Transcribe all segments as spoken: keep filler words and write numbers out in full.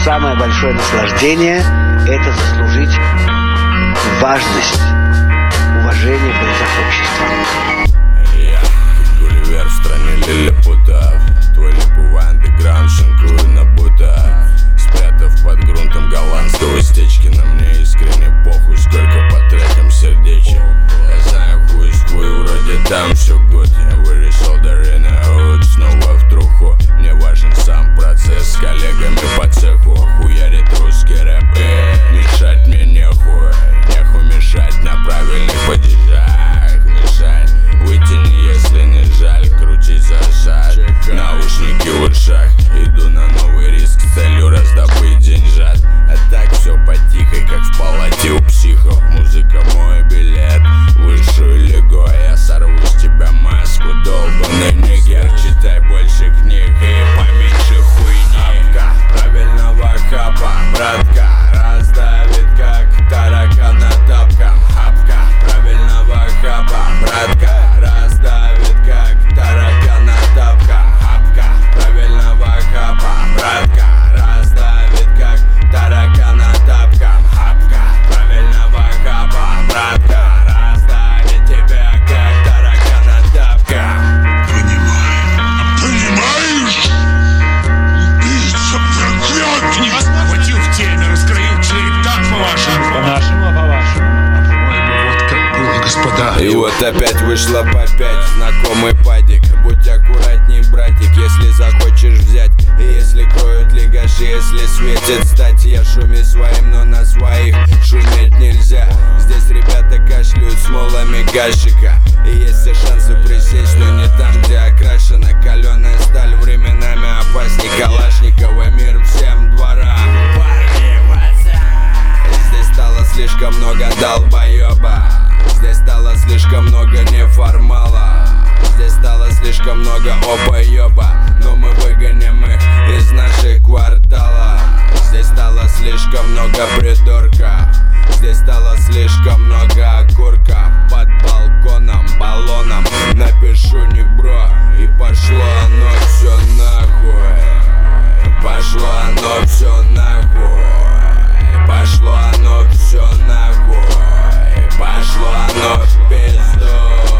самое большое наслаждение – это заслужить важность, уважение в глазах общества. Я Гулливер в стране лилипутов. Твой липовый андеграунд шинкую на будто, спрятав под грунтом голландского стечкина. Мне искренне похуй, сколько по трекам сердечек. Я знаю хуй с хуй, вроде там все гуд. Я вырисал Дарина Худ снова в труху. Мне важен сам процесс, с коллегами по цеху хуярит русский рэп. И мешать мне нехуй, нехуй мешать на правильных падежах. Мешать, вытяни, если не жаль, крути зажать. Наушники в ушах, иду на новый риск с целью раздобыть деньжат. А так все потихой, как в палате у психов. Музыка мой билет, высшую лигу. Я сорву с тебя маску, долбаный нигер. Читай больше книг и поменьше хуйни. Хапка правильного хапа, братка, раздавит как таракана тапком. Хапка правильного хапа, братка, раздавит как таракана тапком. Хапка правильного хапа, братка, раздавит как таракана тапком. Хапка правильного хапа, братка, раздавит тебя как таракана тапком. Понимаешь? Убийца проклятый! Хватил в теме, раскроил череп, так по-вашему? По-нашему, а по-вашему? По-моему, вот как было, господа. И вот опять вышла по пять, знакомый падик. Будь аккуратней, братик, если захочешь взять. И если кроют лигаши, если светит стать. Я шуми своим, но на своих шуметь нельзя. Здесь ребята кашляют смолами гашика. И есть все шансы присесть, но не там, где окрашена каленая сталь. Временами опасней Калашникова, мир всем дворам. Здесь стало слишком много долбоеба. Здесь стало слишком много неформала. Здесь стало слишком много обоеба. Но мы выгоним их из наших кварталов. Здесь стало слишком много придурка. Здесь стало слишком много окурка. Под балконом, баллоном напишу не бро. И пошло оно все нахуй. Пошло оно все нахуй. Пошло оно все нахуй. Пошло оно в пизду.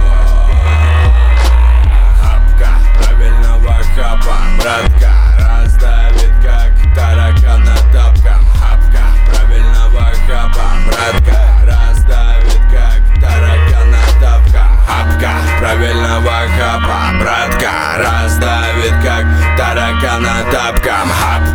Хапка правильного хапа, братка, раздавит как таракана тапком. Хапка правильного хапа, братка, раздавит как таракана тапком. Хапка правильного хапа, братка, раздавит как таракана тапком. Хапка